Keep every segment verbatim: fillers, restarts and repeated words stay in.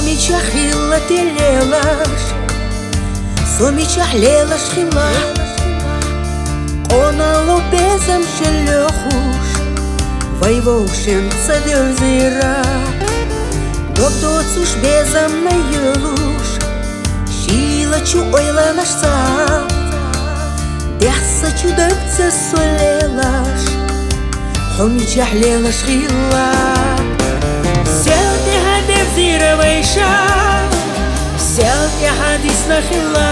Сомича хилла телелаш, сомича хлелаш хилла. Онало безам шелехуш, вайвошен цадерзира. Добдоцуш безам на елуш, шилачу ойланаш сам. Дяса чудакца солелаш, хомича хлелаш хилла. Селте хадев зировайша, селте хадис нахилла.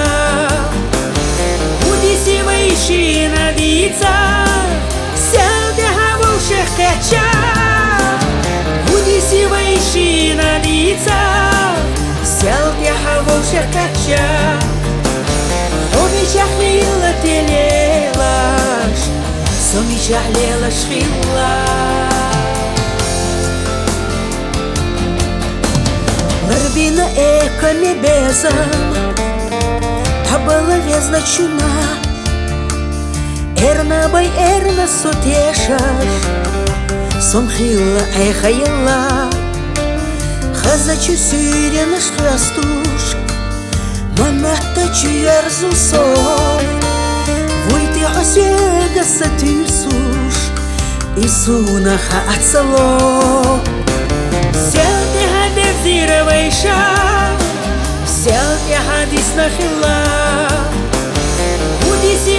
Удиси вайши надица, селте хавушех кача. Удиси вайши надица, селте хавушех кача. Хомича хилла телелаш, сомича хлелаш хилла. Ларбина эками безам, табала везна чуна. Эрна бай эрна сотешаш, сом хилла айхайла. Хазачу сюренаш храстуш, манатта чуярзу сон. Войти осега сатюсуш, исунаха ацало. Селте хадев зировайша, селте хадис нахилла.